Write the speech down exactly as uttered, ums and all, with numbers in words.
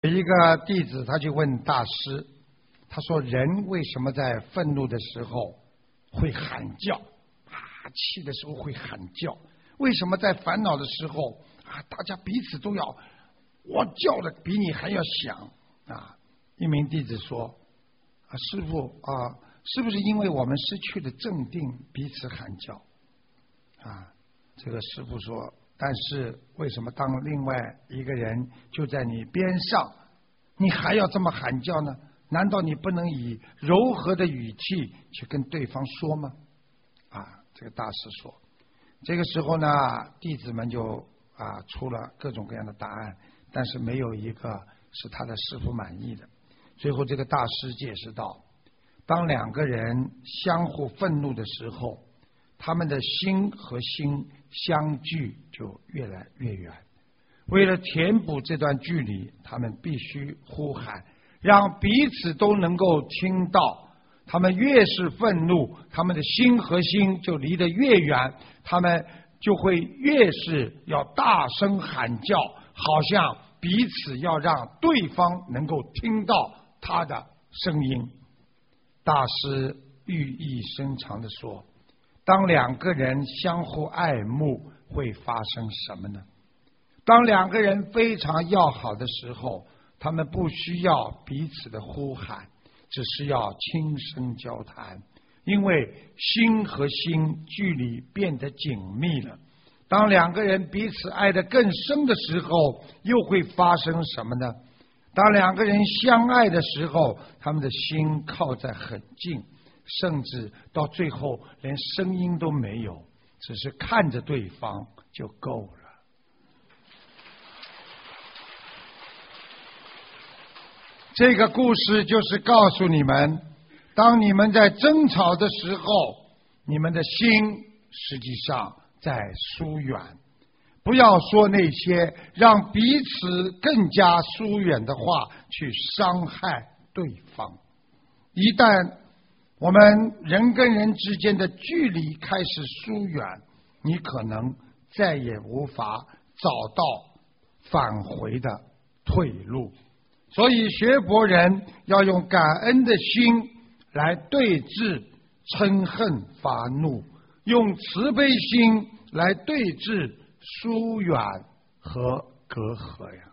有一个弟子他就问大师，他说人为什么在愤怒的时候会喊叫啊，气的时候会喊叫，为什么在烦恼的时候啊，大家彼此都要我叫的比你还要响啊？一名弟子说啊，师父啊，是不是因为我们失去了镇定，彼此喊叫啊？这个师父说，但是为什么当另外一个人就在你边上，你还要这么喊叫呢？难道你不能以柔和的语气去跟对方说吗？啊，这个大师说。这个时候呢，弟子们就啊出了各种各样的答案，但是没有一个是他的师父满意的。最后这个大师解释道，当两个人相互愤怒的时候，他们的心和心相距就越来越远。为了填补这段距离，他们必须呼喊，让彼此都能够听到。他们越是愤怒，他们的心和心就离得越远，他们就会越是要大声喊叫，好像彼此要让对方能够听到他的声音。大师寓意深长地说，当两个人相互爱慕，会发生什么呢？当两个人非常要好的时候，他们不需要彼此的呼喊，只是要轻声交谈，因为心和心距离变得紧密了。当两个人彼此爱得更深的时候，又会发生什么呢？当两个人相爱的时候，他们的心靠在很近，甚至到最后连声音都没有，只是看着对方就够了。这个故事就是告诉你们，当你们在争吵的时候，你们的心实际上在疏远。不要说那些让彼此更加疏远的话，去伤害对方。一旦我们人跟人之间的距离开始疏远，你可能再也无法找到返回的退路。所以学佛人要用感恩的心来对治嗔恨发怒，用慈悲心来对治疏远和隔阂呀。